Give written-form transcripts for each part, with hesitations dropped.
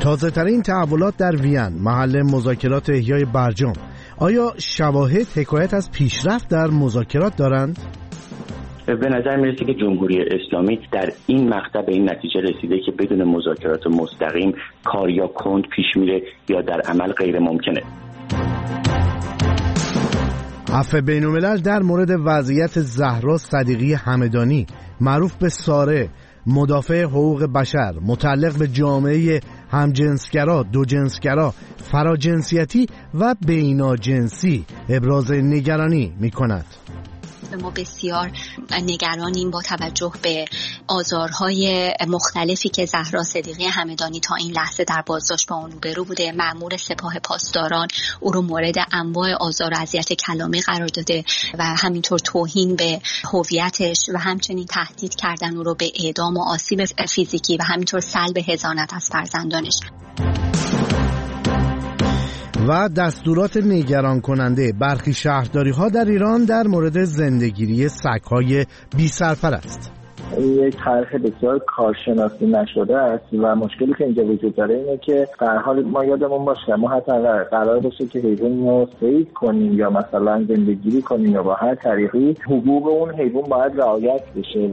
تازه ترین تحولات در وین، محل مذاکرات احیای برجام. آیا شواهد حکایت از پیشرفت در مذاکرات دارند؟ به نظر میرسه که جمهوری اسلامی در این مقطع به این نتیجه رسیده که بدون مذاکرات مستقیم کار یا کند پیش میره یا در عمل غیر ممکنه. عفو بین‌الملل در مورد وضعیت زهرا صدیقی همدانی، معروف به ساره، مدافع حقوق بشر، متعلق به جامعه همجنسگرا، دوجنسگرا، فراجنسیتی و بیناجنسی ابراز نگرانی می‌کند. ما بسیار نگرانیم با توجه به آزارهای مختلفی که زهرا صدیقی همدانی تا این لحظه در بازداشت با اون روبرو بوده. مأمور سپاه پاسداران او رو مورد انواع آزار و اذیت کلامی قرار داده و همینطور توهین به هویتش و همچنین تهدید کردن او رو به اعدام و آسیب فیزیکی و همینطور سلب حضانت از فرزندانش. و دستورات نگران کننده برخی شهرداری‌ها در ایران در مورد زندگیری سگ‌های بی سرپرست. یک طرح بسیار کارشناسی نشده است و مشکلی که اینجا وجود داره اینه که در حال ما یادمون باشه ما حتی قرار باشه که حیوان رو صید کنیم یا مثلا زندگیری کنیم یا با هر طریقی حقوق اون حیوان باید رعایت بشه.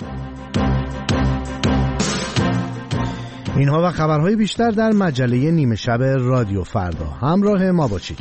اینها و خبرهای بیشتر در مجله نیمه شب رادیو فردا. همراه ما باشید.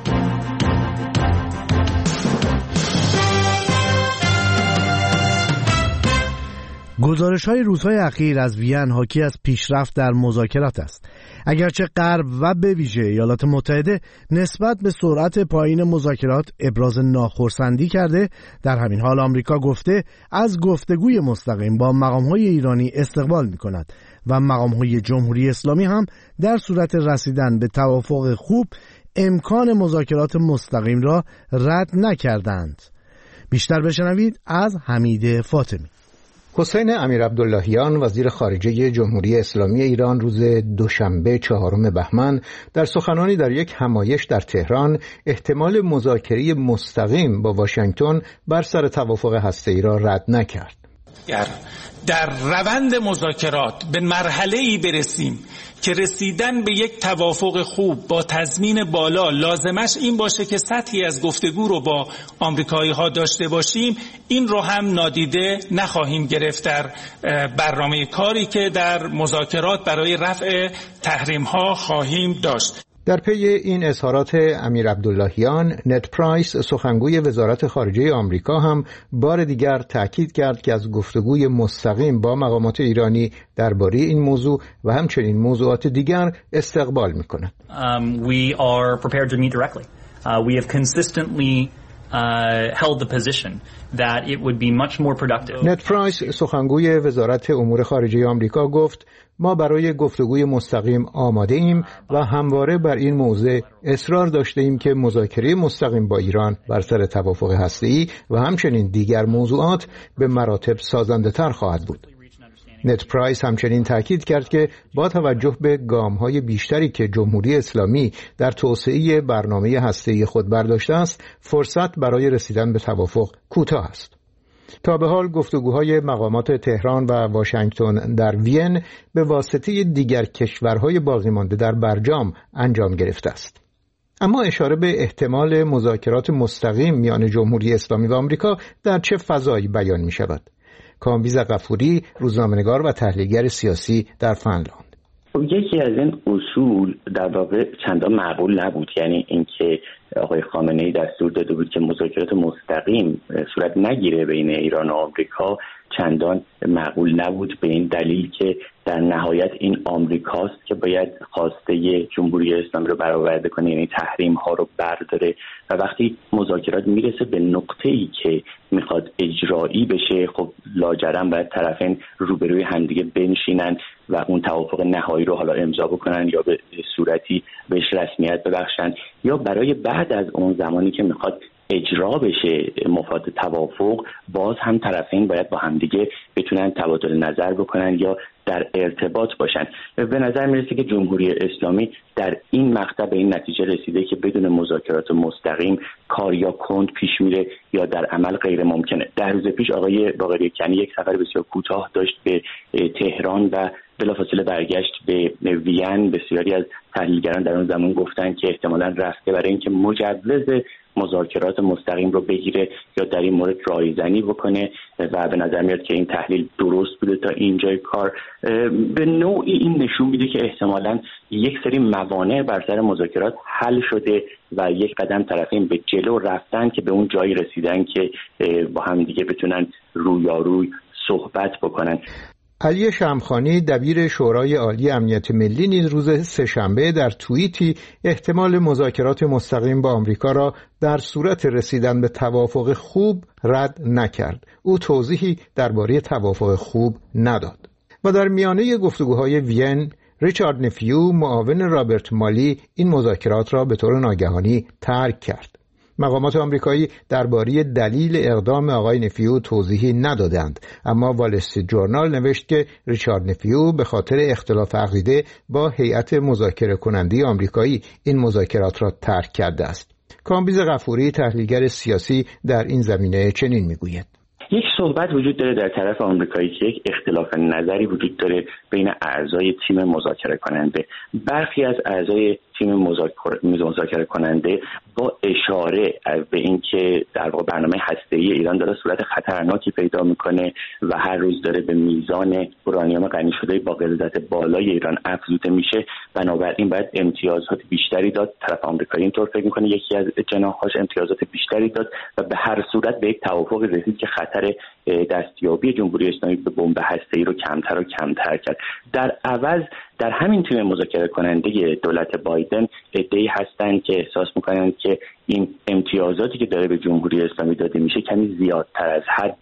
گزارش‌های روزهای اخیر از وین حاکی از پیشرفت در مذاکرات است. اگرچه غرب و به ویژه ایالات متحده نسبت به سرعت پایین مذاکرات ابراز ناخرسندی کرده، در همین حال آمریکا گفته از گفتگوی مستقیم با مقام‌های ایرانی استقبال می‌کند و مقام‌های جمهوری اسلامی هم در صورت رسیدن به توافق خوب امکان مذاکرات مستقیم را رد نکردند. بیشتر بشنوید از حمید فاطمی. حسین امیرعبداللهیان وزیر خارجه جمهوری اسلامی ایران روز دوشنبه 4 بهمن در سخنانی در یک همایش در تهران احتمال مذاکره مستقیم با واشنگتن بر سر توافق هسته‌ای را رد نکرد. در روند مذاکرات به مرحله‌ای برسیم که رسیدن به یک توافق خوب با تضمین بالا لازمش این باشه که سطحی از گفتگو رو با آمریکایی‌ها داشته باشیم، این رو هم نادیده نخواهیم گرفت در برنامه کاری که در مذاکرات برای رفع تحریم‌ها خواهیم داشت. در پی این اظهارات امیرعبداللهیان، نت پرایس سخنگوی وزارت خارجه آمریکا هم بار دیگر تاکید کرد که از گفتگوی مستقیم با مقامات ایرانی درباره این موضوع و همچنین موضوعات دیگر استقبال می‌کند. We are prepared to meet directly. We have consistently held the position that it would be much more productive. نت پرایس سخنگوی وزارت امور خارجه آمریکا گفت ما برای گفتگوی مستقیم آماده ایم و همواره بر این موضوع اصرار داشته ایم که مذاکره مستقیم با ایران بر سر توافق هسته‌ای و همچنین دیگر موضوعات به مراتب سازنده تر خواهد بود. نت پرایس همچنین تاکید کرد که با توجه به گام‌های بیشتری که جمهوری اسلامی در توسعه برنامه هسته‌ای خود برداشته است، فرصت برای رسیدن به توافق کوتاه است. تا به حال گفتگوهای مقامات تهران و واشنگتن در وین به واسطه دیگر کشورهای باقی مانده در برجام انجام گرفته است. اما اشاره به احتمال مذاکرات مستقیم میان جمهوری اسلامی و آمریکا در چه فضایی بیان می شود؟ کامبیز غفوری، روزنامه‌نگار و تحلیلگر سیاسی در فنلاند. یکی از این اصول در واقع چندان معقول نبود، یعنی اینکه آقای خامنه‌ای دستور داده بود که مذاکرات مستقیم صورت نگیره بین ایران و آمریکا، چندان معقول نبود به این دلیل که در نهایت این آمریکاست که باید خواسته جمهوری اسلامی رو برآورده کنه، یعنی تحریم ها رو برداره و وقتی مذاکرات میرسه به نقطه‌ای که میخواد اجرایی بشه، خب لاجرم باید طرفین روبروی همدیگه بنشینن و اون توافق نهایی رو حالا امضا بکنن یا به صورتی بهش رسمیت ببخشن، یا برای بعد از اون زمانی که میخواد اجرا بشه مفاد توافق، باز هم طرفین باید با همدیگه بتونن تبادل نظر بکنن یا در ارتباط باشن. به نظر میرسه که جمهوری اسلامی در این مقطع به این نتیجه رسیده که بدون مذاکرات مستقیم کار یا کند پیش میره یا در عمل غیر ممکنه. در روز پیش آقای باقری کنی یک سفر بسیار کوتاه داشت به تهران و بلافاصله برگشت به وین. بسیاری از تحلیلگران در اون زمان گفتن که احتمالاً رفته برای اینکه مجوز مذاکرات مستقیم رو بگیره یا در این مورد رایزنی بکنه و به نظر میاد که این تحلیل درست بوده تا اینجای کار. به نوعی این نشون میده که احتمالاً یک سری موانع بر سر مذاکرات حل شده و یک قدم طرفین به جلو رفتن که به اون جایی رسیدن که با هم دیگه بتونن رویاروی صحبت بکنن. علی شمخانی دبیر شورای عالی امنیت ملی نیز روز سه‌شنبه در توییتی احتمال مذاکرات مستقیم با آمریکا را در صورت رسیدن به توافق خوب رد نکرد. او توضیحی درباره توافق خوب نداد. و در میانه گفتگوهای وین، ریچارد نفیو معاون رابرت مالی این مذاکرات را به طور ناگهانی ترک کرد. مقامات آمریکایی درباره دلیل اقدام آقای نفیو توضیحی ندادند، اما وال استریت جورنال نوشت که ریچارد نفیو به خاطر اختلاف عقیده با هیئت مذاکره کننده آمریکایی این مذاکرات را ترک کرده است. کامبیز غفوری تحلیلگر سیاسی در این زمینه چنین میگوید: یک صحبت وجود داره در طرف آمریکایی که یک اختلاف نظری وجود داره بین اعضای تیم مذاکره کننده. برخی از اعضای تیم مذاکره کننده با اشاره به اینکه در واقع برنامه هسته‌ای ایران داره صورت خطرناکی پیدا میکنه و هر روز داره به میزان اورانیوم غنی شده با غلظت بالای ایران افزوده میشه، بنابراین باید امتیازات بیشتری داد. طرف آمریکایی اینطور فکر میکنه، یکی از جناح‌هاش امتیازات بیشتری داد و به هر صورت به یک توافق رسید که خطر دستیابی جمهوری اسلامی به بمب هسته‌ای رو کمتر و کمتر کرد. در عوض در همین تیم مذاکره کننده دولت بایدن عده‌ای هستند که احساس می‌کنند که این امتیازاتی که داره به جمهوری اسلامی داده میشه کمی زیادتر از حد.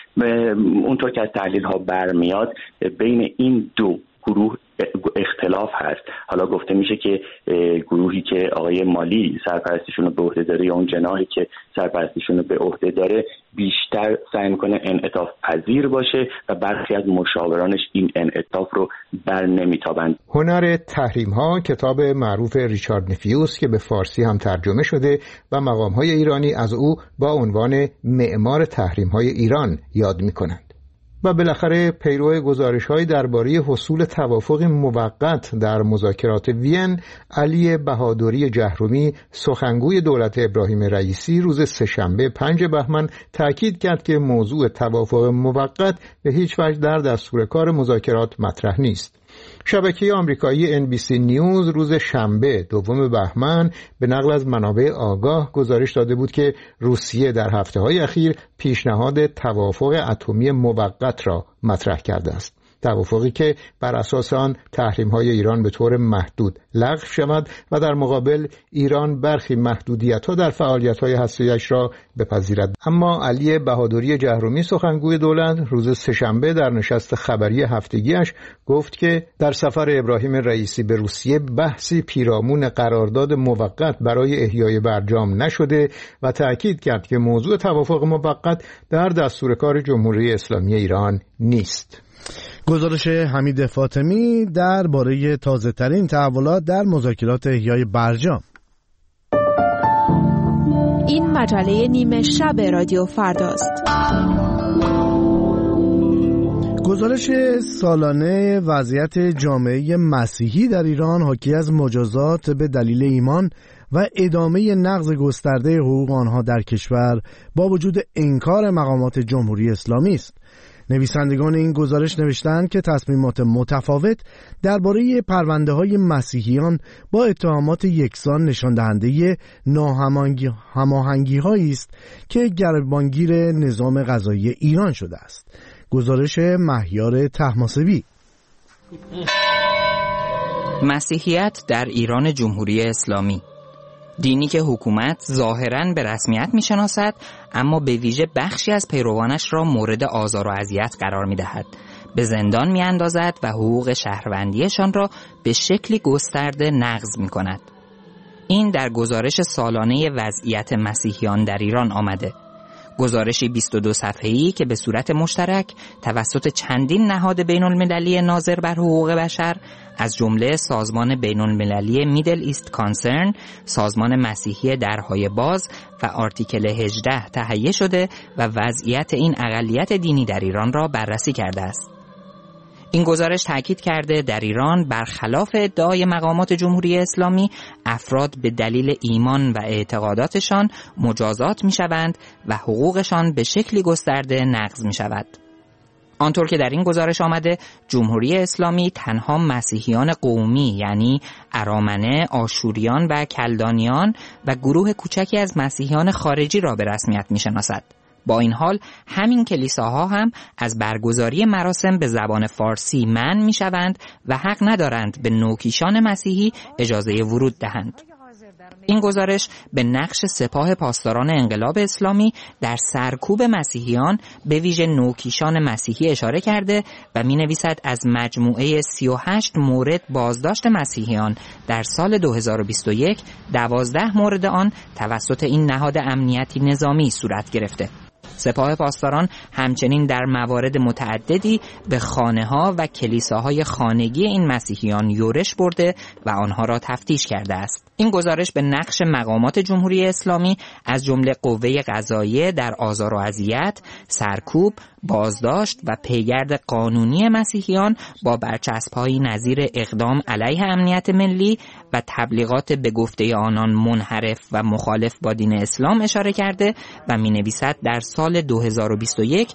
اونطور که از تحلیل‌ها برمیاد بین این دو گروه اختلاف هست. حالا گفته میشه که گروهی که آقای مالی سرپرستیشون رو به عهده داره یا اون جناحی که سرپرستیشون رو به عهده داره بیشتر سعی میکنه انعطاف پذیر باشه و برخی از مشاورانش این انعطاف رو بر نمیتابند. هنر تحریم ها کتاب معروف ریچارد نفیوس که به فارسی هم ترجمه شده و مقام های ایرانی از او با عنوان معمار تحریم های ایران یاد میکنند. و بالاخره پیرو گزارش‌های درباره حصول توافق موقت در مذاکرات وین، علی بهادری جهرومی سخنگوی دولت ابراهیم رئیسی روز سه‌شنبه 5 بهمن تاکید کرد که موضوع توافق موقت به هیچ وجه در دستور کار مذاکرات مطرح نیست. شبکه آمریکایی NBC نیوز روز شنبه 2 بهمن به نقل از منابع آگاه گزارش داده بود که روسیه در هفته‌های اخیر پیشنهاد توافق اتمی موقت را مطرح کرده است. توافقی که بر اساس آن تحریم‌های ایران به طور محدود لغو شود و در مقابل ایران برخی محدودیت‌ها در فعالیت‌های هسته‌ایش را بپذیرد. اما علی بهادری جهرومی سخنگوی دولت روز سه‌شنبه در نشست خبری هفتگیش گفت که در سفر ابراهیم رئیسی به روسیه بحثی پیرامون قرارداد موقت برای احیای برجام نشده و تأکید کرد که موضوع توافق موقت در دستور کار جمهوری اسلامی ایران نیست. گزارش حمید فاطمی درباره تازه‌ترین تحولات در مذاکرات احیای برجام. این مجله نیمه شب رادیو فرداست. گزارش سالانه وضعیت جامعه مسیحی در ایران حاکی از مجازات به دلیل ایمان و ادامه نقض گسترده حقوق آنها در کشور با وجود انکار مقامات جمهوری اسلامی است. نویسندگان این گزارش نوشتند که تصمیمات متفاوت درباره پرونده‌های مسیحیان با اتهامات یکسان نشان دهنده ناهماهنگی‌هایی است که گریبانگیر نظام قضایی ایران شده است. گزارش مهیار طهماسبی. مسیحیت در ایران جمهوری اسلامی، دینی که حکومت ظاهراً به رسمیت می‌شناسد اما به ویژه بخشی از پیروانش را مورد آزار و اذیت قرار می‌دهد، به زندان می‌اندازد و حقوق شهروندیشان را به شکلی گسترده نقض می‌کند. این در گزارش سالانه وضعیت مسیحیان در ایران آمده. گزارشی 22 صفحه‌ای که به صورت مشترک توسط چندین نهاد بین‌المللی ناظر بر حقوق بشر از جمله سازمان بین‌المللی میدل ایست کانسرن، سازمان مسیحی درهای باز و آرتیکل 18 تهیه شده و وضعیت این اقلیت دینی در ایران را بررسی کرده است. این گزارش تاکید کرده در ایران برخلاف ادعای مقامات جمهوری اسلامی افراد به دلیل ایمان و اعتقاداتشان مجازات می‌شوند و حقوقشان به شکلی گسترده نقض می‌شود. آنطور که در این گزارش آمده، جمهوری اسلامی تنها مسیحیان قومی یعنی ارامنه، آشوریان و کلدانیان و گروه کوچکی از مسیحیان خارجی را به رسمیت می‌شناسد. با این حال همین کلیساها هم از برگزاری مراسم به زبان فارسی منع می‌شوند و حق ندارند به نوکیشان مسیحی اجازه ورود دهند. این گزارش به نقش سپاه پاسداران انقلاب اسلامی در سرکوب مسیحیان به ویژه نوکیشان مسیحی اشاره کرده و می‌نویسد از مجموعه 38 مورد بازداشت مسیحیان در سال 2021 12 مورد آن توسط این نهاد امنیتی نظامی صورت گرفته. سپاه پاسداران همچنین در موارد متعددی به خانه‌ها و کلیساهای خانگی این مسیحیان یورش برده و آنها را تفتیش کرده است. این گزارش به نقش مقامات جمهوری اسلامی از جمله قوه قضاییه در آزار و اذیت، سرکوب، بازداشت و پیگرد قانونی مسیحیان با برچسب‌هایی نظیر اقدام علیه امنیت ملی و تبلیغات به گفته آنان منحرف و مخالف با دین اسلام اشاره کرده و می‌نویسد در سال 2021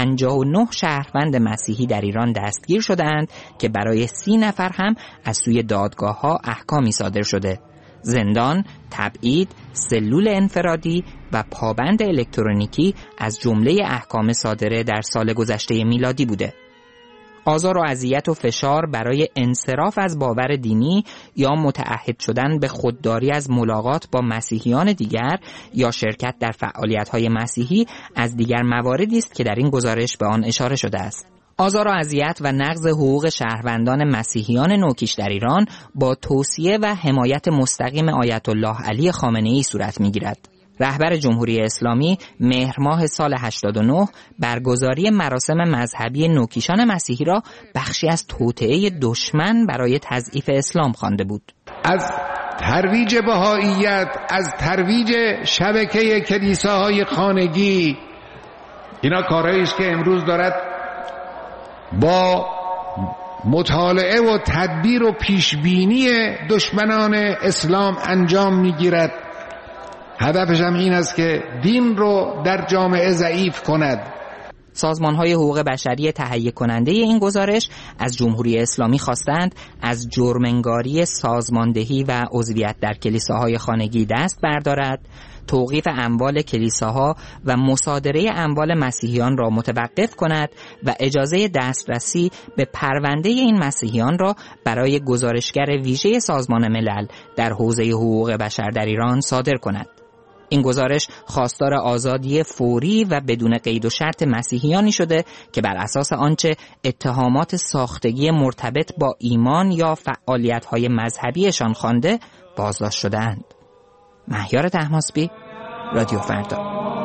59 شهروند مسیحی در ایران دستگیر شدند که برای 30 نفر هم از سوی دادگاه‌ها احکامی صادر شده. زندان، تبعید، سلول انفرادی و پابند الکترونیکی از جمله احکام صادره در سال گذشته میلادی بوده. آزار و اذیت و فشار برای انصراف از باور دینی یا متعهد شدن به خودداری از ملاقات با مسیحیان دیگر یا شرکت در فعالیت‌های مسیحی از دیگر مواردی است که در این گزارش به آن اشاره شده است. آزار و اذیت و نقض حقوق شهروندان مسیحیان نوکیش در ایران با توصیه و حمایت مستقیم آیت الله علی خامنه‌ای صورت می‌گیرد. رهبر جمهوری اسلامی مهر ماه سال 89 برگزاری مراسم مذهبی نوکیشان مسیحی را بخشی از توطئه دشمن برای تضعیف اسلام خوانده بود. از ترویج بهائیت، از ترویج شبکه کلیساهای خانگی، اینا کارهایی است که امروز دارد با مطالعه و تدبیر و پیشبینی دشمنان اسلام انجام میگیرد. هدفش هم این است که دین رو در جامعه ضعیف کند. سازمان‌های حقوق بشری تهیه کننده این گزارش از جمهوری اسلامی خواستند از جرم‌انگاری سازماندهی و عضویت در کلیساهای خانگی دست بردارد، توقیف اموال کلیساها و مصادره اموال مسیحیان را متوقف کند و اجازه دسترسی به پرونده این مسیحیان را برای گزارشگر ویژه سازمان ملل در حوزه حقوق بشر در ایران صادر کند. این گزارش خواستار آزادی فوری و بدون قید و شرط مسیحیانی شده که بر اساس آنچه اتهامات ساختگی مرتبط با ایمان یا فعالیت‌های مذهبیشان خوانده بازداشت شده‌اند. مهیار طهماسبی، رادیو فردا.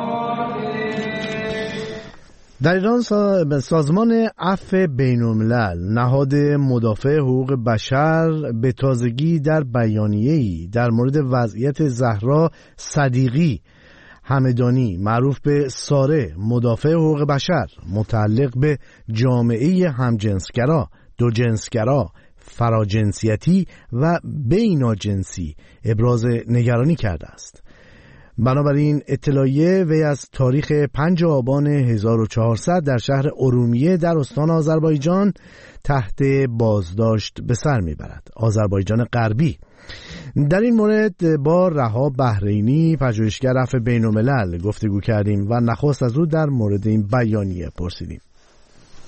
در ایران سازمان عفو بین‌الملل، نهاد مدافع حقوق بشر، به تازگی در بیانیه‌ای در مورد وضعیت زهرا صدیقی همدانی معروف به ساره، مدافع حقوق بشر متعلق به جامعه همجنسگرا، دوجنسگرا، فراجنسیتی و بیناجنسی ابراز نگرانی کرده است. بنابراین اطلاعیه وی از تاریخ 5 آبان 1400 در شهر ارومیه در استان آذربایجان تحت بازداشت به سر میبرد. آذربایجان غربی. در این مورد با رها بحرینی، پژوهشگر عفو بین‌الملل گفتگو کردیم و نخست از او در مورد این بیانیه پرسیدیم.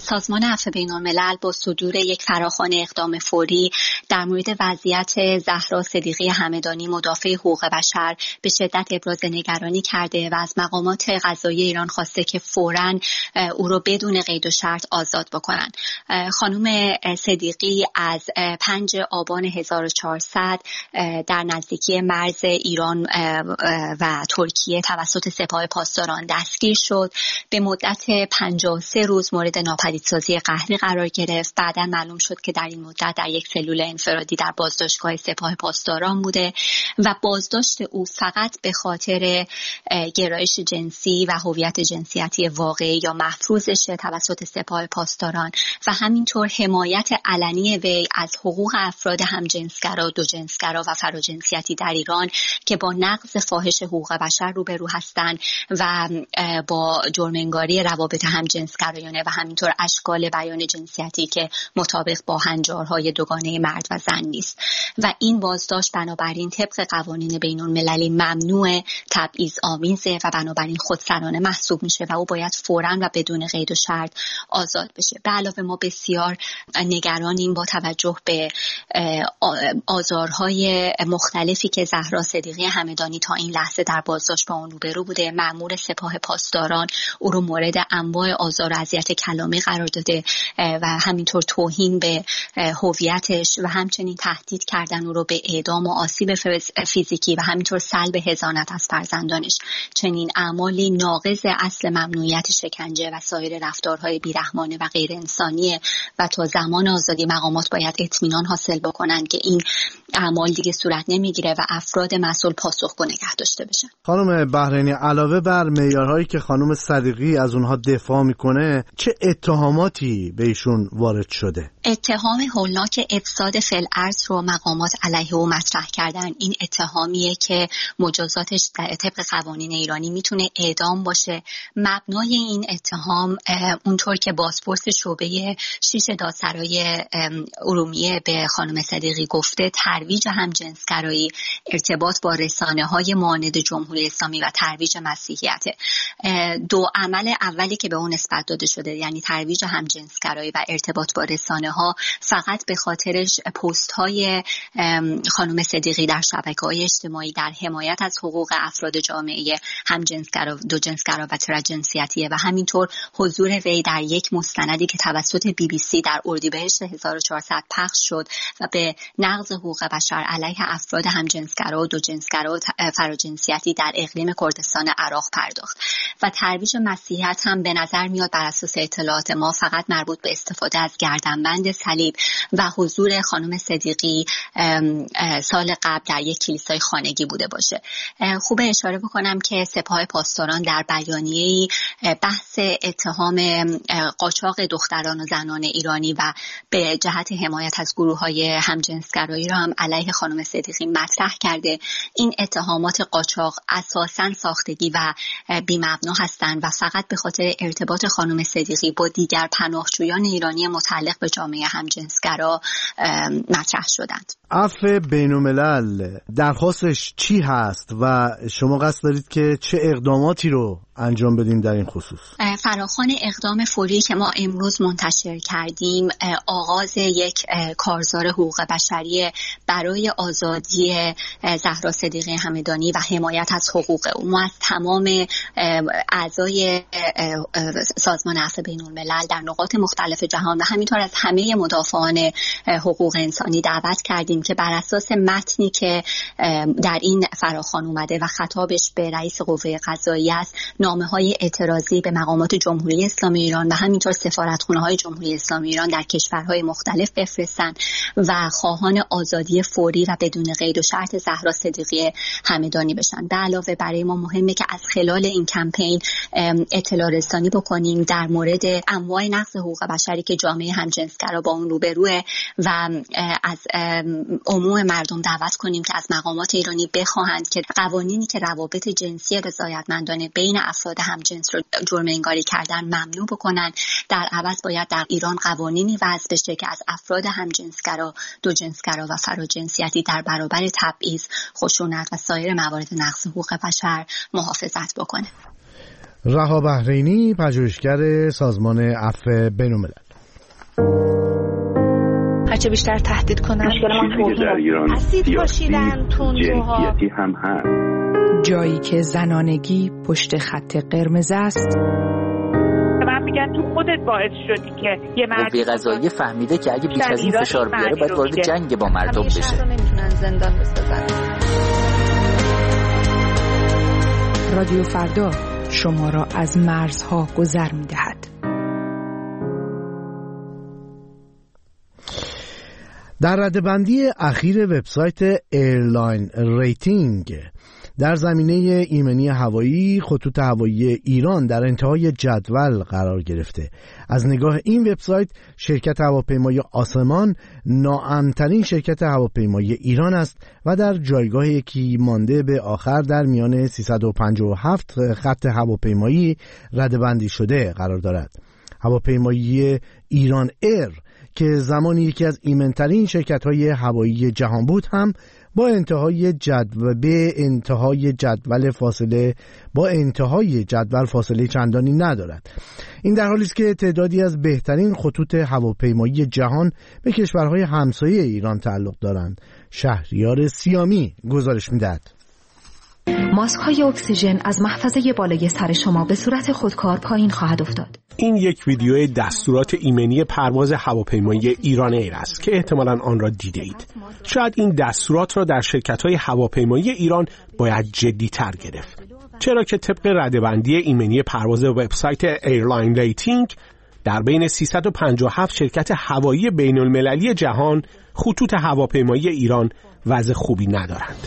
سازمان عفو بین‌الملل با صدور یک فراخوان اقدام فوری در مورد وضعیت زهرا صدیقی همدانی مدافع حقوق بشر به شدت ابراز نگرانی کرده و از مقامات قضایی ایران خواسته که فوراً او را بدون قید و شرط آزاد بکنن. خانم صدیقی از 5 آبان 1400 در نزدیکی مرز ایران و ترکیه توسط سپاه پاسداران دستگیر شد. به مدت 53 روز مورد ناپدیدسازی قهری قرار گرفت. بعداً معلوم شد که در این مدت در یک سلول انفرادی در بازداشتگاه سپاه پاسداران بوده و بازداشت او فقط به خاطر گرایش جنسی و هویت جنسیتی واقعی یا مفروضش توسط سپاه پاسداران و همینطور حمایت علنی وی از حقوق افراد همجنسگرا، دوجنسگرا و فراجنسیتی در ایران که با نقض فاحش حقوق بشر روبرو هستند و با جرم‌انگاری روابط همجنسگرایانه و همینطور اشکال بیان جنسیتی که مطابق با هنجارهای دوگانه مرد و زن نیست و این بازداشت بنابراین طبق قوانین بین‌المللی ممنوع، تبعیض‌آمیزه و بنابراین خودسرانه محسوب میشه و او باید فوراً و بدون قید و شرط آزاد بشه. به علاوه ما بسیار نگرانیم با توجه به آزارهای مختلفی که زهرا صدیقی همدانی تا این لحظه در بازداشت با اون روبرو بوده. مأمور سپاه پاسداران او رو مورد انواع آزار و اذیت کلامی قرار داده و همینطور توهین به هویتش و همچنین تهدید کردن او رو به اعدام و آسیب فیزیکی و همینطور سلب حضانت از فرزندانش. چنین اعمالی ناقض اصل ممنوعیت شکنجه و سایر رفتارهای بیرحمانه و غیر انسانیه و تا زمان آزادی مقامات باید اطمینان حاصل بکنن که این اعمال دیگه صورت نمیگیره و افراد مسئول پاسخگو نگه داشته بشن. خانم بحرینی، علاوه بر معیارهایی که خانم صدیقی از اونها دفاع میکنه، چه اتهاماتی به ایشون وارد شده؟ اتهام هولناک افساد فی‌الارض رو مقامات علیه او مطرح کردن. این اتهامیه که مجازاتش طبق قوانین ایرانی میتونه اعدام باشه. مبنای این اتهام اونطور که بازپرس شعبه 6 دادسرای ارومیه به خانم صدیقی گفته، ترویج همجنسگرایی، ارتباط با رسانه‌های معاند جمهوری اسلامی و ترویج مسیحیت. دو عمل اولی که به اون نسبت داده شده، یعنی ترویج همجنسگرایی و ارتباط با رسانه‌ها، فقط به خاطر پست‌های خانم صدیقی در شبکه‌های اجتماعی در حمایت از حقوق افراد جامعه همجنسگرا، دوجنسگرا و تراجنسیتیه و همینطور حضور وی در یک مستندی که توسط BBC در اردیبهشت 1400 پخش شد و به نقض حقوق بشر علیه افراد همجنسگرا و دوجنسگرا و فراجنسیتی در اقلیم کردستان عراق پرداخت. و ترویج مسیحیت هم به نظر میاد بر اساس اطلاعات ما فقط مربوط به استفاده از گردنبند صلیب و حضور خانم صدیقی سال قبل در یک کلیسای خانگی بوده باشه. خوبه اشاره بکنم که سپاه پاسداران در بیانیه‌ای بحث اتهام قاچاق دختران و زنان ایرانی و به جهت حمایت از گروه‌های همجنسگرایی را هم علیه خانم صدیقی مطرح کرده. این اتهامات قاچاق اساساً ساختگی و بی‌مبنا هستند و فقط به خاطر ارتباط خانم صدیقی با دیگر پناهجویان ایرانی متعلق به جامعه همجنسگرا مطرح شدند. عفو بین‌الملل درخواستش چی هست و شما قصد دارید که چه اقداماتی رو انجام بدیم در این خصوص؟ فراخوان اقدام فوری که ما امروز منتشر کردیم آغاز یک کارزار حقوق بشری برای آزادی زهرا صدیقی همدانی و حمایت از حقوق او. ما از تمام اعضای سازمان عفو بین‌الملل در نقاط مختلف جهان و همینطور از همه مدافعان حقوق انسانی دعوت کردیم که بر اساس متنی که در این فراخوان اومده و خطابش به رئیس قوه قضاییه است، نامه‌های اعتراضی به مقامات جمهوری اسلامی ایران و همینطور سفارتخانه‌های جمهوری اسلامی ایران در کشورهای مختلف بفرستن و خواهان آزادی فوری و بدون قید و شرط زهرا صدیقی همدانی بشن. به علاوه برای ما مهمه که از خلال این کمپین اطلاع رسانی بکنیم در مورد انواع نقض حقوق بشری که جامعه همجنسگرا با اون روبروه و از عموم مردم دعوت کنیم که از مقامات ایرانی بخواهند که قوانینی که روابط جنسی رضایتمندانه بین افراد همجنس رو جرم انگاری کردن ممنوع بکنن. در عوض باید در ایران قوانینی وضع بشه که از افراد همجنسگرا، دوجنسگرا و فراجنسیتی در برابر تبعیض، خشونت و سایر موارد نقض حقوق بشر محافظت بکنه. رها بحرینی، پژوهشگر سازمان عفو بین‌الملل. هرچه بیشتر تهدید کنن مشکل ما در ایران اسید پاشیدن، تندروها هم هست. جایی که زنانگی پشت خط قرمز است. من میگن تو خودت باعث شدی که یه مردی قضایی فهمیده که اگه بیش از این فشار بیاره باید وارد جنگ با مردم بشه. شهر رو نمیتونن زندان بسازن. رادیو فردا شما را از مرزها گذر می‌دهد. در ردبندی اخیر وبسایت ایرلاین ریتینگ در زمینه ایمنی هوایی، خطوط هوایی ایران در انتهای جدول قرار گرفته. از نگاه این وبسایت، شرکت هواپیمای آسمان ناامن‌ترین شرکت هواپیمایی ایران است و در جایگاه یکی مانده به آخر در میان 357 خط هواپیمایی ردبندی شده قرار دارد. هواپیمایی ایران ایر که زمانی یکی از ایمن‌ترین شرکت‌های هوایی جهان بود هم با انتهای جدول فاصله چندانی ندارد. این در حالی است که تعدادی از بهترین خطوط هواپیمایی جهان به کشورهای همسایه ایران تعلق دارند. شهریار سیامی گزارش می‌دهد. ماسک‌های اکسیژن از محفظه بالای سر شما به صورت خودکار پایین خواهد افتاد. این یک ویدیوی دستورات ایمنی پرواز هواپیمایی ایران ایر است که احتمالاً آن را دیده اید. شاید این دستورات را در شرکت‌های هواپیمایی ایران باید جدی‌تر گرفت. چرا که طبق ردبندی ایمنی پرواز وبسایت ایرلاین ریتینگ در بین 357 شرکت هوایی بین‌المللی جهان، خطوط هواپیمایی ایران وضع خوبی ندارند.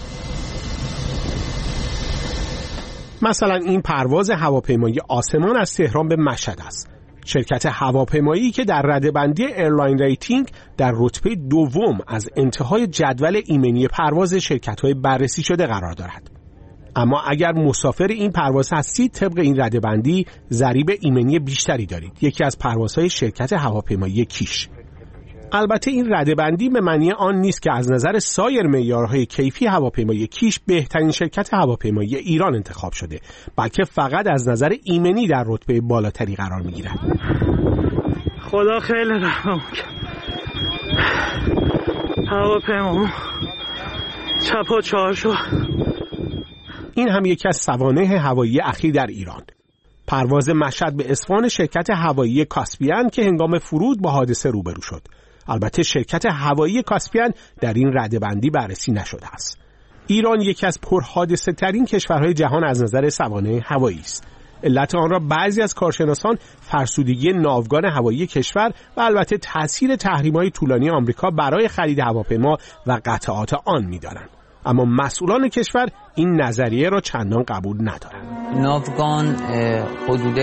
مثلا این پرواز هواپیمایی آسمان از تهران به مشهد است. شرکت هواپیمایی که در ردبندی ایرلاین ریتینگ در رتبه دوم از انتهای جدول ایمنی پرواز شرکت‌های بررسی شده قرار دارد. اما اگر مسافر این پرواز هستید، طبق این ردبندی ضریب ایمنی بیشتری دارید. یکی از پروازهای شرکت هواپیمایی کیش. البته این ردبندی به معنی آن نیست که از نظر سایر معیارهای کیفی هواپیمایی کیش بهترین شرکت هواپیمایی ایران انتخاب شده، بلکه فقط از نظر ایمنی در رتبه بالاتری قرار می‌گیرد. خدا خیلی رحم کنه. هواپیما چپ و چهار شد. این هم یکی از سوانح هوایی اخیر در ایران. پرواز مشهد به اصفهان شرکت هوایی کاسپیان که هنگام فرود با حادثه روبرو شد. البته شرکت هوایی کاسپیان در این ردبندی بررسی نشده است. ایران یکی از پرحادثه ترین کشورهای جهان از نظر سوانح هوایی است. علت آن را بعضی از کارشناسان فرسودگی ناوگان هوایی کشور و البته تأثیر تحریم‌های طولانی آمریکا برای خرید هواپیما و قطعات آن می‌دانند. اما مسئولان کشور این نظریه را چندان قبول ندارند. ناوگان حدود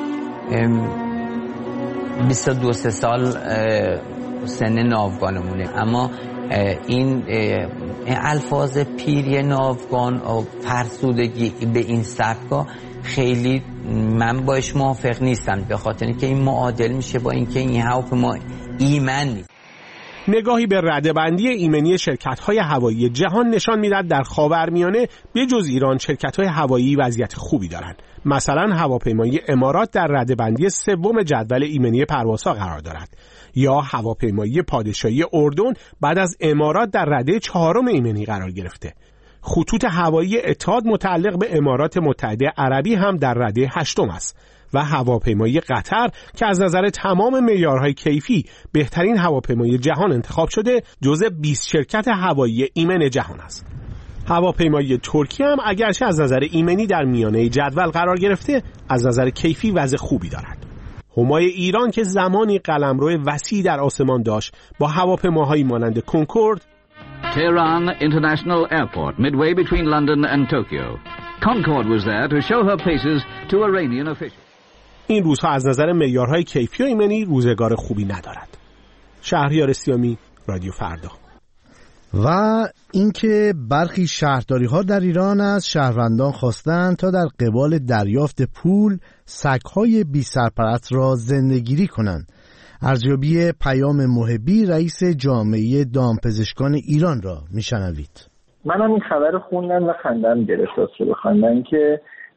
22 سال سن ناوگانمونه، اما این الفاظ پیری ناوگان و فرسودگی به این سبکا خیلی من باش موافق نیستم، به خاطر اینکه این معادل میشه با اینکه این هواپیما ایمن نیست. نگاهی به ردبندی ایمنی شرکت‌های هوایی جهان نشان می‌دهد در خاورمیانه به جز ایران شرکت‌های هوایی وضعیت خوبی دارند. مثلا هواپیمایی امارات در ردبندی سوم جدول ایمنی پروازها قرار دارد، یا هواپیمایی پادشاهی اردن بعد از امارات در رده چهارم ایمنی قرار گرفته. خطوط هوایی اتحاد متعلق به امارات متحده عربی هم در رده هشتم است و هواپیمایی قطر که از نظر تمام معیارهای کیفی بهترین هواپیمای جهان انتخاب شده، جزو 20 شرکت هوایی ایمن جهان است. هواپیمایی ترکیه هم اگرچه از نظر ایمنی در میانه جدول قرار گرفته، از نظر کیفی وضع خوبی دارد. همای ایران که زمانی قلمرو وسیع در آسمان داشت، با هواپیماهایی مانند کنکورد، Tehran International Airport, midway between London and Tokyo. Concorde was there to show her paces to Iranian officials. این روزها از نظر معیارهای کیفی و ایمنی روزگار خوبی ندارد. شهریار سیامی، رادیو فردا. و اینکه برخی شهرداری‌ها در ایران از شهروندان خواستند تا در قبال دریافت پول سگ‌های بی سرپرست را زنده‌گیری کنند. ارزیابی پیام محبی رئیس جامعه دامپزشکان ایران را میشنوید. منم این خبر خوندم و خندم گرفت. اصلا خواندن که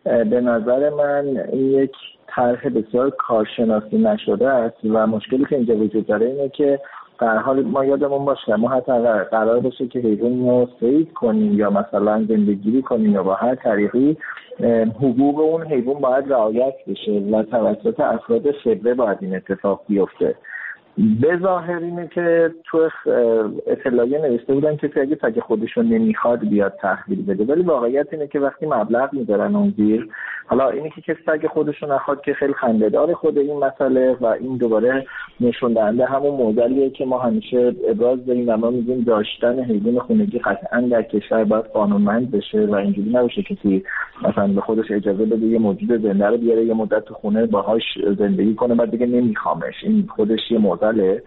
به نظر من این یک طرح بسیار کارشناسی نشده است و مشکلی که اینجا وجود داره اینه که در حال ما یادمون باشه ما حتی قرار باشه که حیوان رو صید کنیم یا مثلا زندگیری کنیم یا با هر طریقی حقوق اون حیوان باید رعایت بشه و توسط افراد خبره باید این اتفاق بیفته. به ظاهر اینه که تو اطلاعیه نوشته بودن که اگه خودشون نمیخواد بیاد تحویل بده، ولی واقعیت اینه که وقتی مبلغ میذارن اون زیر، حالا اینه که کسی اگه خودشون نخواد که خیلی خنده‌دار خود این مسئله و این دوباره نشون دهنده همون مدلیه که ما همیشه ابراز داریم و ما میگیم داشتن حیوان خونگی قطعاً در کشور باید قانونمند بشه و اینجوری نباشه کسی مثلا به خودش اجازه بده یه موجود زنده رو بیاره یه مدت تو خونه باهاش زندگی کنه بعد دیگه نمیخوامش. این خودش یه معضله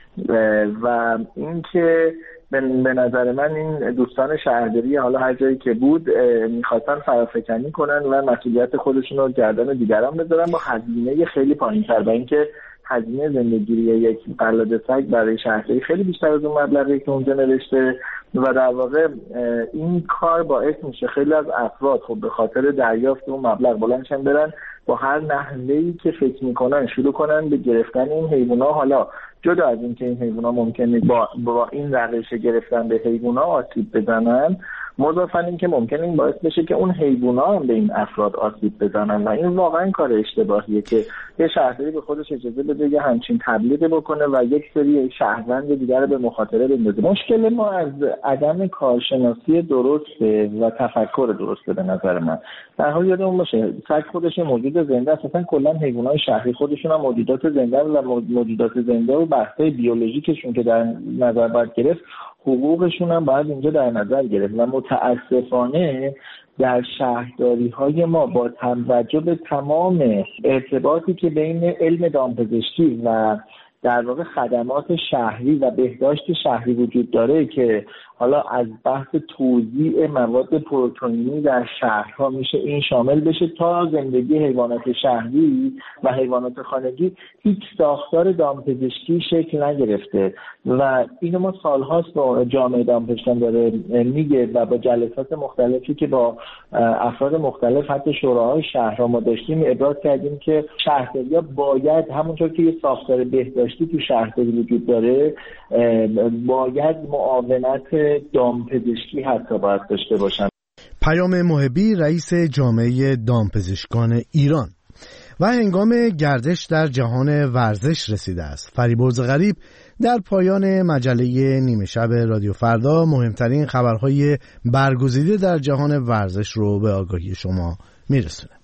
و اینکه به نظر من این دوستان شهرداری حالا هر جایی که بود میخواستن فرافکنی کنن و مسئولیت خودشون رو گردن دیگران بذارن با هزینه خیلی پایین‌تر و اینکه هزینه زندگیری یک قلاده سگ برای شهرداری خیلی بیشتر از اون مبلغی که اونجا نوشته و در واقع این کار باعث میشه خیلی از افراد خب به خاطر دریافت اون مبلغ بلندشن برن با هر نحوه‌ای که فکر میکنن شروع کنن به گرفتن این حیونا. حالا جدا از اینکه این حیونا ممکنه با این روش گرفتن به حیونا آسیب بزنن، مضافاً این که ممکنه این باعث بشه که اون حیونا هم به این افراد آسیب بزنن و این واقعا کار اشتباهیه که یه شهرداری به خودش اجازه بده یه همچین تبلیغی بکنه و یک سری شهروند دیگر رو به مخاطره بندازه. مشکل ما از عدم کارشناسی درسته و تفکر درسته به نظر من. در حال یادمون باشه سگ خودش موجود زنده است، اصلا کلا حیوانات شهری خودشون هم موجودات زنده و موجودات زنده و بحث‌های بیولوژیکشون که در نظر باید گرفت حقوقشون هم باید اینجا در نظر گرفت و متاسفانه در شهرداری‌های ما با توجه به تمام ارتباطی که بین علم دامپزشکی و در واقع خدمات شهری و بهداشت شهری وجود داره که حالا از بحث توزیع مواد پروتئینی در شهرها میشه این شامل بشه تا زندگی حیوانات شهری و حیوانات خانگی، هیچ ساختار دامپزشکی شکل نگرفته و اینو ما سالهاست با جامعه دامپزشکان داره میگه و با جلسات مختلفی که با افراد مختلف حتی شوراهای شهرها ما داشتیم ابراز کردیم که شهرداری‌ها باید همونطور که یه ساختار بهداشتی تو شهرداری وجود داره باید معاونت دامپزشکی حتی باید داشته باشن. پیام محبی رئیس جامعه دامپزشکان ایران. و هنگام گردش در جهان ورزش رسیده است. فریبرز غریب در پایان مجله نیمه شب رادیو فردا مهمترین خبرهای برگزیده در جهان ورزش رو به آگاهی شما میرسونه.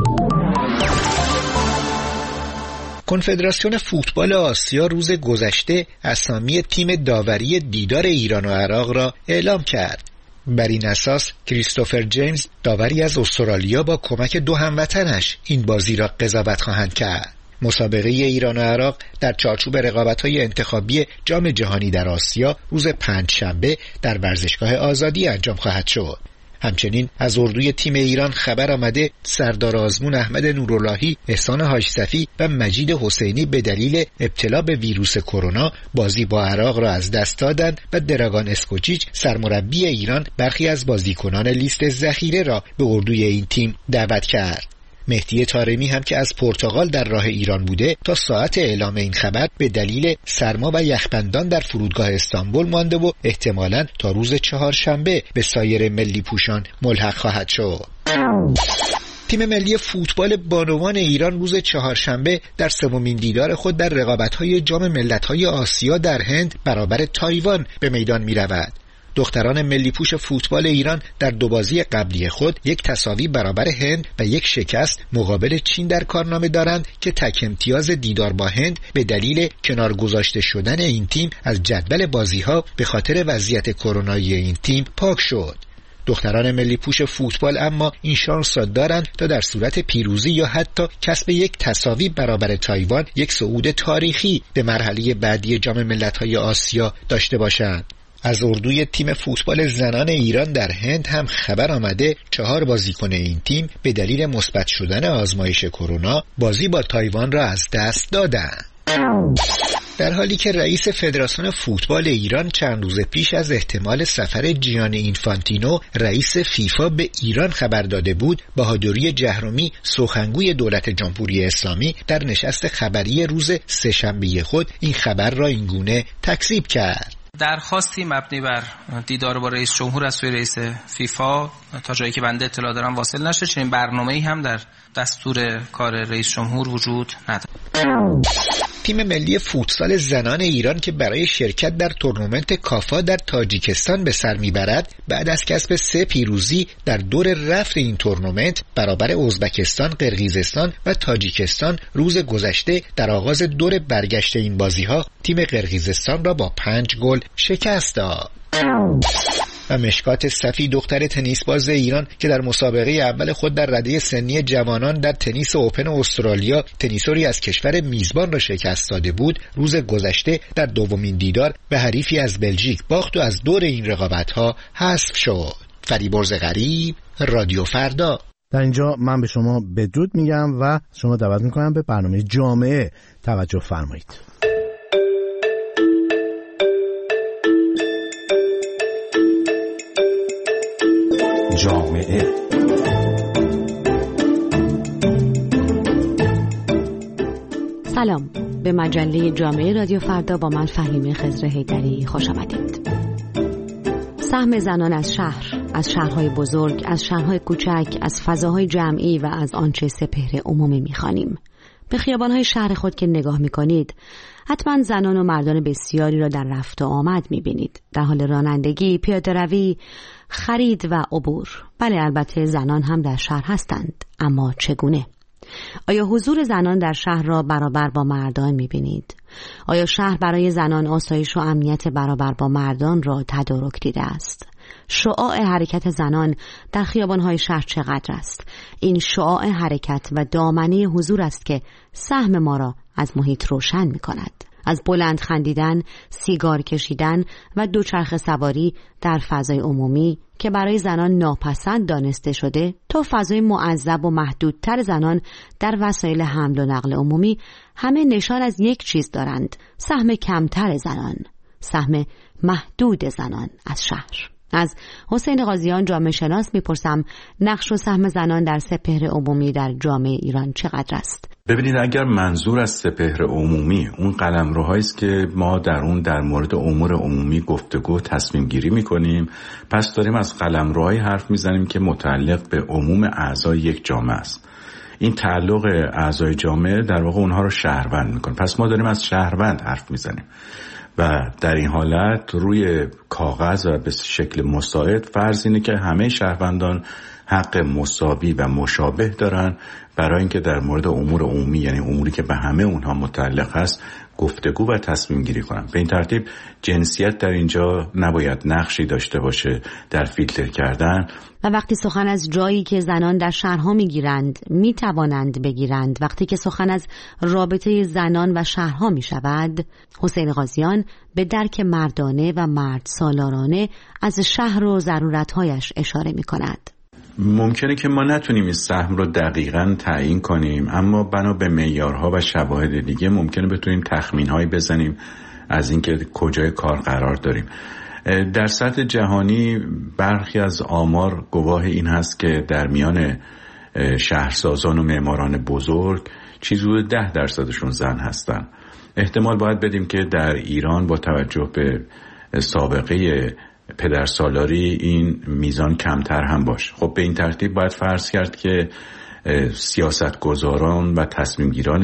کنفدراسیون فوتبال آسیا روز گذشته اسامی تیم داوری دیدار ایران و عراق را اعلام کرد. بر این اساس کریستوفر جیمز داوری از استرالیا با کمک دو هموطنش این بازی را قضاوت خواهند کرد. مسابقه ایران و عراق در چارچوب رقابت‌های انتخابی جام جهانی در آسیا روز پنجشنبه در ورزشگاه آزادی انجام خواهد شد. همچنین از اردوی تیم ایران خبر آمده سردار آزمون احمد نوراللهی، احسان حاجصفی و مجید حسینی به دلیل ابتلا به ویروس کرونا بازی با عراق را از دست دادند و دراگان اسکوچیچ سرمربی ایران برخی از بازیکنان لیست ذخیره را به اردوی این تیم دعوت کرد. مهدی طارمی هم که از پرتغال در راه ایران بوده تا ساعت اعلام این خبر به دلیل سرما و یخبندان در فرودگاه استانبول مانده و احتمالاً تا روز چهارشنبه به سایر ملی پوشان ملحق خواهد شد. تیم ملی فوتبال بانوان ایران روز چهارشنبه در سومین دیدار خود در رقابت‌های جام ملت‌های آسیا در هند برابر تایوان به میدان می‌رود. دختران ملی پوش فوتبال ایران در دو بازی قبلی خود یک تساوی برابر هند و یک شکست مقابل چین در کارنامه دارند که تک امتیاز دیدار با هند به دلیل کنار گذاشته شدن این تیم از جدول بازی‌ها به خاطر وضعیت کرونایی این تیم پاک شد. دختران ملی پوش فوتبال اما این شانس را دارند تا در صورت پیروزی یا حتی کسب یک تساوی برابر تایوان یک صعود تاریخی به مرحله بعدی جام ملت‌های آسیا داشته باشند. از اردوی تیم فوتبال زنان ایران در هند هم خبر آمده 4 بازیکن این تیم به دلیل مثبت شدن آزمایش کرونا بازی با تایوان را از دست دادند. در حالی که رئیس فدراسیون فوتبال ایران چند روز پیش از احتمال سفر جیانی اینفانتینو رئیس فیفا به ایران خبر داده بود، بهادری جهرمی سخنگوی دولت جمهوری اسلامی در نشست خبری روز سه‌شنبه خود این خبر را اینگونه تکذیب کرد. درخواستی مبنی بر دیدار با رئیس جمهور از سوی رئیس فیفا تا جایی که بنده اطلاع دارم واصل نشد. چنین برنامه‌ای هم در دستور کار رئیس جمهور وجود ندارد. تیم ملی فوتسال زنان ایران که برای شرکت در تورنمنت کافا در تاجیکستان به سر میبرد، بعد از کسب 3 پیروزی در دور رفت این تورنمنت برابر ازبکستان، قرقیزستان و تاجیکستان روز گذشته در آغاز دور برگشت این بازی‌ها تیم قرقیزستان را با 5 گل شکست داد. و مشکات صفی دختر تنیس باز ایران که در مسابقه اول خود در رده سنی جوانان در تنیس اوپن استرالیا تنیسوری از کشور میزبان را شکست داده بود، روز گذشته در دومین دیدار به حریفی از بلژیک باخت و از دور این رقابت‌ها حذف شد. فریبرز غریب، رادیو فردا. در اینجا من به شما بدرود میگم و شما دعوت میکنم به برنامه جامعه توجه فرمایید. جامعه سلام، به مجله جامعه رادیو فردا با من فهیمه خضر حیدری خوش آمدید. سهم زنان از شهر، از شهرهای بزرگ، از شهرهای کوچک، از فضاهای جمعی و از آنچه سپهر عمومی می‌خوانیم. به خیابان‌های شهر خود که نگاه می‌کنید، حتما زنان و مردان بسیاری را در رفت و آمد می‌بینید، در حال رانندگی، پیاده‌روی، خرید و عبور. بله، البته زنان هم در شهر هستند، اما چگونه؟ آیا حضور زنان در شهر را برابر با مردان می‌بینید؟ آیا شهر برای زنان آسایش و امنیت برابر با مردان را تدارک دیده است؟ شعاع حرکت زنان در خیابان‌های شهر چقدر است؟ این شعاع حرکت و دامنه حضور است که سهم ما را از محیط روشن می‌کند. از بلند خندیدن، سیگار کشیدن و دوچرخه سواری در فضای عمومی که برای زنان ناپسند دانسته شده تا فضای معذب و محدودتر زنان در وسایل حمل و نقل عمومی، همه نشان از یک چیز دارند: سهم کمتر زنان، سهم محدود زنان از شهر. از حسین قاضیان جامعه شناس میپرسم نقش و سهم زنان در سپهر عمومی در جامعه ایران چقدر است؟ ببینید، اگر منظور از سپهر عمومی اون قلمروهایی است که ما در مورد امور عمومی گفتگو تصمیم گیری میکنیم، پس داریم از قلمروهایی حرف میزنیم که متعلق به عموم اعضای یک جامعه است. این تعلق اعضای جامعه در واقع اونها رو شهروند میکنه. پس ما داریم از شهروند حرف میزنیم و در این حالت روی کاغذ و به شکل مساعد فرض اینه که همه شهروندان حق مساوی و مشابه دارن برای اینکه در مورد امور عمومی، یعنی اموری که به همه اونها متعلق هست، گفتگو و تصمیم گیری کنن. به این ترتیب جنسیت در اینجا نباید نقشی داشته باشه در فیلتر کردن. و وقتی سخن از جایی که زنان در شهرها میگیرند، میتوانند بگیرند، وقتی که سخن از رابطه زنان و شهرها میشود، حسین قاضیان به درک مردانه و مرد سالارانه از شهر و ضرورتهایش اشاره میکند. ممکنه که ما نتونیم این سهم رو دقیقاً تعیین کنیم، اما بنا به معیارها و شواهد دیگه ممکنه بتونیم تخمین‌هایی بزنیم از اینکه کجای کار قرار داریم. در سطح جهانی برخی از آمار گواه این هست که در میان شهرسازان و معماران بزرگ چیزی حدود 10% زن هستن. احتمال باید بدیم که در ایران با توجه به سابقه پدرسالاری این میزان کمتر هم باشه. خب به این ترتیب باید فرض کرد که سیاستگزاران و تصمیمگیران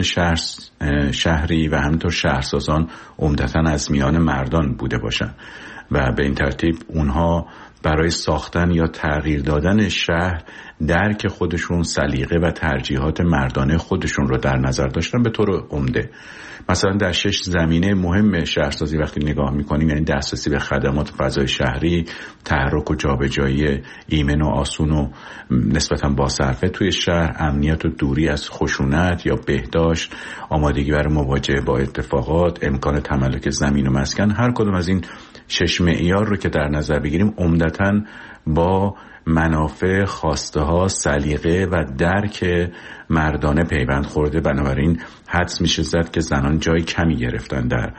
شهری و همینطور شهرسازان عمدتاً از میان مردان بوده باشن و به این ترتیب اونها برای ساختن یا تغییر دادن شهر درک خودشون، سلیقه و ترجیحات مردانه خودشون رو در نظر داشتن به طور عمده. مثلا در 6 زمینه مهم شهرسازی وقتی نگاه میکنیم، یعنی دسترسی به خدمات فضای شهری، تحرک و جابجایی ایمن و آسون و نسبتاً باصرفه توی شهر، امنیت و دوری از خشونت یا بهداشت، آمادگی برای مواجهه با اتفاقات، امکان تملک زمین و مسکن، هر کدوم از این 6 معیار رو که در نظر بگیریم عمدتاً با منافع، خواسته ها، سلیقه و درک مردانه پیوند خورده. بنابراین حدس میشه زد که زنان جای کمی گرفتن در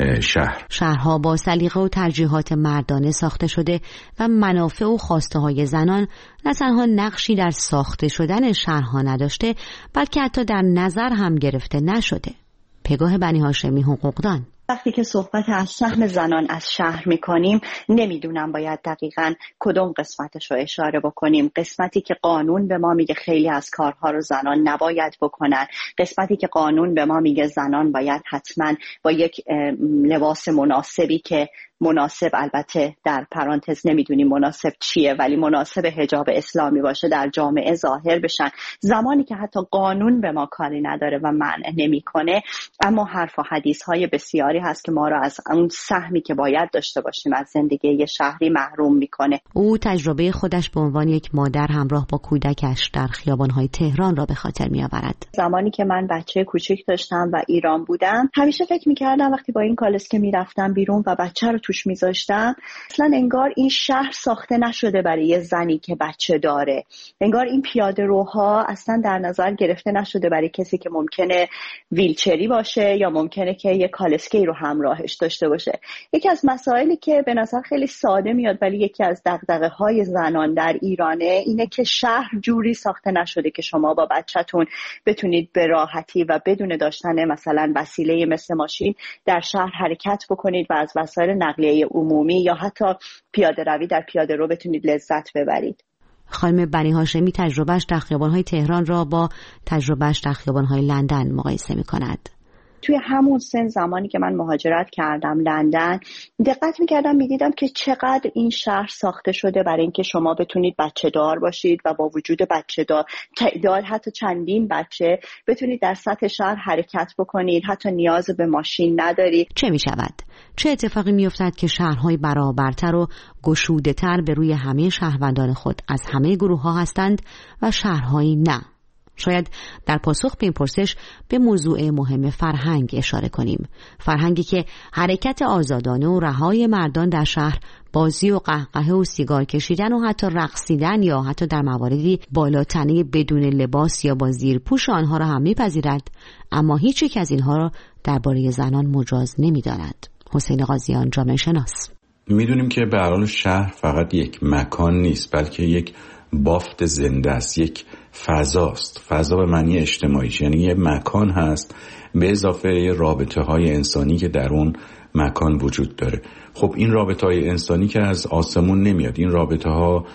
شهرها با سلیقه و ترجیحات مردانه ساخته شده و منافع و خواسته های زنان نه تنها نقشی در ساخته شدن شهرها نداشته، بلکه حتی در نظر هم گرفته نشده. پگاه بنی هاشمی حقوقدان: وقتی که صحبت از سهم زنان از شهر میکنیم، نمیدونم باید دقیقاً کدوم قسمتش رو اشاره بکنیم. قسمتی که قانون به ما میگه خیلی از کارها رو زنان نباید بکنن، قسمتی که قانون به ما میگه زنان باید حتما با یک لباس مناسبی که مناسب، البته در پرانتز نمیدونیم مناسب چیه، ولی مناسب حجاب اسلامی باشه در جامعه ظاهر بشن. زمانی که حتی قانون به ما کاری نداره و منع نمیکنه، اما حرف و حدیث های بسیاری هست که ما را از اون سهمی که باید داشته باشیم از زندگی شهری محروم میکنه. او تجربه خودش به عنوان یک مادر همراه با کودکش در خیابان‌های تهران را به خاطر میآورد. زمانی که من بچه کوچیک داشتم و ایران بودم، همیشه فکر میکردم وقتی با این کالسکه میرفتم بیرون و بچه رو توش میذاشتم، اصلا انگار این شهر ساخته نشده برای یه زنی که بچه داره. انگار این پیاده روها اصلا در نظر گرفته نشده برای کسی که ممکنه ویلچری باشه یا ممکنه که یه کالسکه رو همراهش داشته باشه. یکی از مسائلی که به نظر خیلی ساده میاد ولی یکی از دغدغه‌های زنان در ایرانه اینه که شهر جوری ساخته نشده که شما با بچه‌تون بتونید به راحتی و بدون داشتن مثلا وسیله مثل ماشین در شهر حرکت بکنید و از وسایل نقلیه عمومی یا حتی پیاده روی در پیاده رو بتونید لذت ببرید. خانم بنی هاشمی تجربهش در خیابان‌های تهران را با تجربهش در خیابان‌های لندن مقایسه می‌کند. توی همون سن زمانی که من مهاجرت کردم لندن، دقت می‌کردم می‌دیدم که چقدر این شهر ساخته شده برای اینکه شما بتونید بچه دار باشید و با وجود بچه دار حتی چندین بچه بتونید در سطح شهر حرکت بکنید، حتی نیاز به ماشین ندارید. چه می‌شود؟ چه اتفاقی می‌افتد که شهرهای برابرتر و گشوده‌تر به روی همه شهروندان خود از همه گروه‌ها هستند و شهرهایی نه؟ شاید در پاسخ به این پرسش به موضوع مهم فرهنگ اشاره کنیم. فرهنگی که حرکت آزادانه و رهای مردان در شهر، بازی و قهقه و سیگار کشیدن و حتی رقصیدن یا حتی در مواردی بالاتنه بدون لباس یا با زیرپوش آنها را هم میپذیرد، اما هیچ یک از اینها را درباره زنان مجاز نمی‌داند. حسین قاضیان، جامعه شناس: میدونیم که به هر حال شهر فقط یک مکان نیست، بلکه یک بافت زنده است، یک فضاست. فضا به معنی اجتماعی، یعنی یه مکان هست به اضافه رابطه های انسانی که در اون مکان وجود داره. خب این رابطه های انسانی که از آسمون نمیاد، این رابطه ها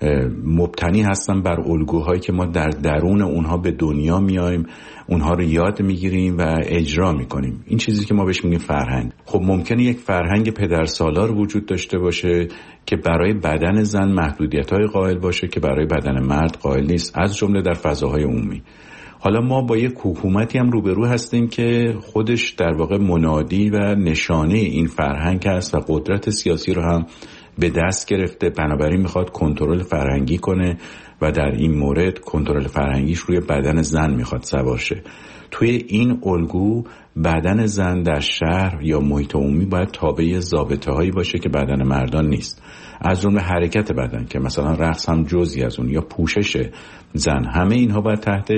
مبتنی هستن بر الگوهایی که ما در درون اونها به دنیا میایم، اونها رو یاد میگیریم و اجرا میکنیم. این چیزی که ما بهش میگیم فرهنگ. خب ممکنه یک فرهنگ پدرسالار وجود داشته باشه که برای بدن زن محدودیت‌های قائل باشه که برای بدن مرد قائل نیست، از جمله در فضاهای عمومی. حالا ما با یک حکومتی هم روبرو هستیم که خودش در واقع منادی و نشانه این فرهنگ هست و قدرت سیاسی رو هم به دست گرفته، بنابراین میخواد کنترل فرهنگی کنه و در این مورد کنترل فرهنگیش روی بدن زن میخواد سوار شه. توی این الگو بدن زن در شهر یا محیط عمومی باید تابع ضابطه‌هایی باشه که بدن مردان نیست، از جمله حرکت بدن که مثلا رقص هم جزئی از اون، یا پوشش زن. همه اینها باید تحت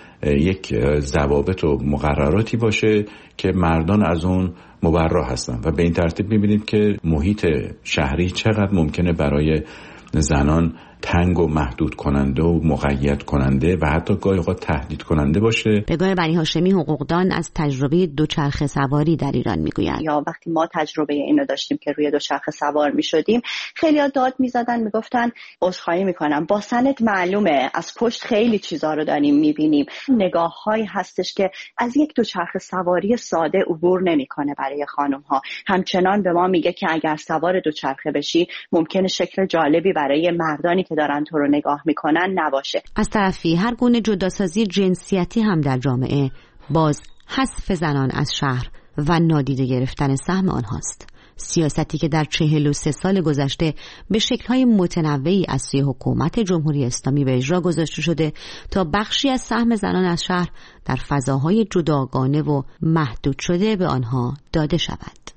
یک ضوابط و مقرراتی باشه که مردان از اون مبرا هستن و به این ترتیب می‌بینید که محیط شهری چقدر ممکنه برای زنان تنگ و محدود کننده و مقید کننده و حتی گاهی اوقات تهدید کننده باشه. پگاه بنی هاشمی حقوقدان از تجربه دوچرخه سواری در ایران میگوید. یا وقتی ما تجربه اینو داشتیم که روی دوچرخه سوار میشدیم، خیلی‌ها داد میزدن، میگفتن عذرخواهی میکنم، با سنت معلومه از پشت خیلی چیزا رو داریم میبینیم. نگاه‌هایی هستش که از یک دوچرخه سواری ساده عبور نمیکنه برای خانم‌ها. همچنان به ما میگه که اگر سوار دوچرخه بشی ممکنه شکل جالبی برای مردانی که دارن تو رو نگاه میکنن نباشه. از طرفی هر گونه جداسازی جنسیتی هم در جامعه باز حذف زنان از شهر و نادیده گرفتن سهم آنهاست. سیاستی که در 43 سال گذشته به شکل‌های متنوعی از سوی حکومت جمهوری اسلامی به اجرا گذاشته شده تا بخشی از سهم زنان از شهر در فضاهای جداگانه و محدود شده به آنها داده شود.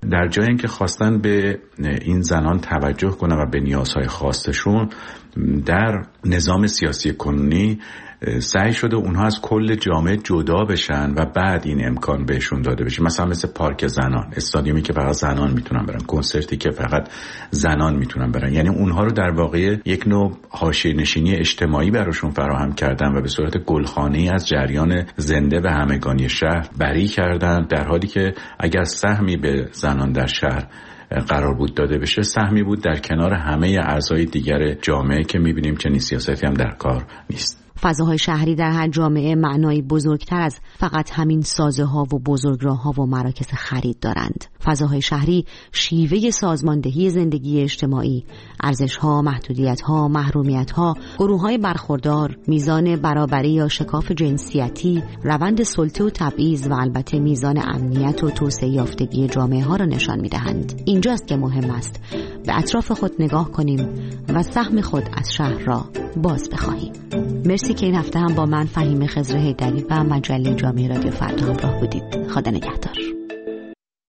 در جای اینکه خواستن به این زنان توجه کنن و به نیازهای خاصشون، در نظام سیاسی کنونی سعی شده اونها از کل جامعه جدا بشن و بعد این امکان بهشون داده بشه. مثلا مثل پارک زنان، استادیومی که فقط زنان میتونن برن، کنسرتی که فقط زنان میتونن برن. یعنی اونها رو در واقع یک نوع حاشیه‌نشینی اجتماعی براشون فراهم کردن و به صورت گلخانه‌ای از جریان زنده و همگانی شهر بری کردن، در حالی که اگر سهمی به زنان در شهر قرار بود داده بشه، سهمی بود در کنار همه اعضای دیگر جامعه که میبینیم چنین سیاستی هم در کار نیست. فضاهای شهری در هر جامعه معنایی بزرگتر از فقط همین سازه ها و بزرگراه ها و مراکز خرید دارند. فضاهای شهری شیوه سازماندهی زندگی اجتماعی، ارزش ها، محدودیت ها، محرومیت ها، گروه های برخوردار، میزان برابری یا شکاف جنسیتی، روند سلطه و تبعیض و البته میزان امنیت و توسعه یافتگی جامعه ها را نشان میدهند. اینجاست که مهم است به اطراف خود نگاه کنیم و سهم خود از شهر را باز بخواهیم. مرسی که این هفته هم با من فهیمه خضر حیدری و مجله جامعه رادیو فردا همراه بودید. خدا نگهدار.